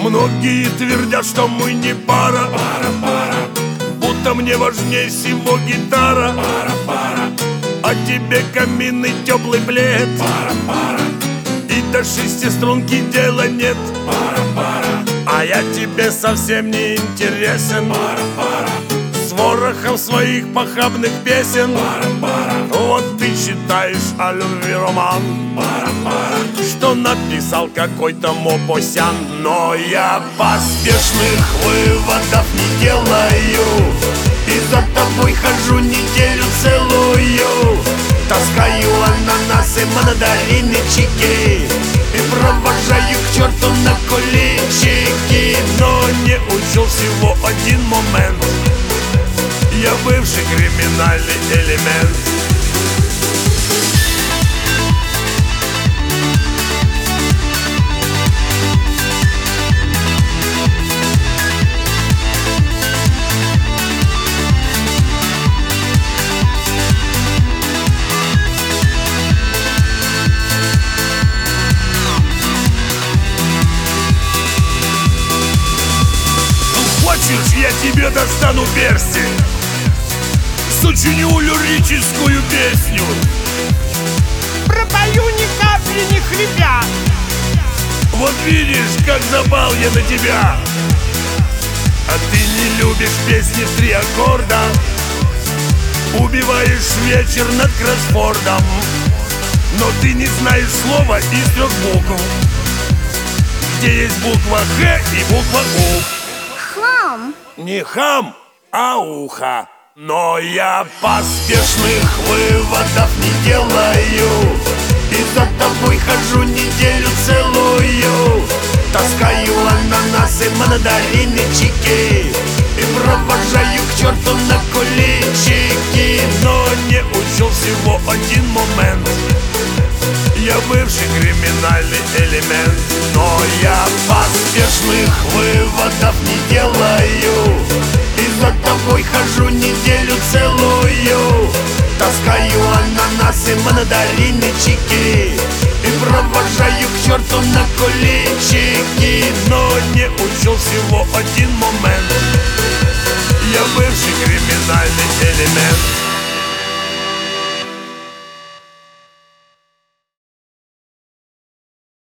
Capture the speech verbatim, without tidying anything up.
Многие твердят, что мы не пара, Пара, пара, будто мне важнее всего гитара. пара, пара, А тебе каминный теплый плед, пара, пара, и до шестиструнки дела нет. пара, пара, А я тебе совсем не интересен, пара, пара, с ворохом своих похабных песен. пара, пара, Вот ты читаешь о любви роман, пара, пара, что написал какой-то Мопосян. Но я поспешных выводов не делаю, и за тобой хожу неделю целую. Таскаю ананасы, мандарины, чики и провожаю к черту на куличики. Но не учел всего один момент: я бывший криминальный элемент. Хочешь, я тебе достану перстень, сочиню лирическую песню, пропою ни капли не хрипя. вот видишь, как запал я на тебя. А ты не любишь песни в три аккорда, убиваешь вечер над кроссвордом. Но ты не знаешь слова из трех букв, где есть буква Х и буква У. Хам. Не хам, а ухо. Но я поспешных выводов не делаю, и за тобой хожу неделю целую. Таскаю ананасы, мандарины, чики и провожаю к черту на куличики. Но не учел всего один момент: я бывший криминальный элемент. Но я поспешных выводов не делаю, и за тобой хожу неделю целую. Таскаю ананасы, мандарины, чики и провожаю к черту на куличики. Но не учел всего один момент: я бывший криминальный элемент.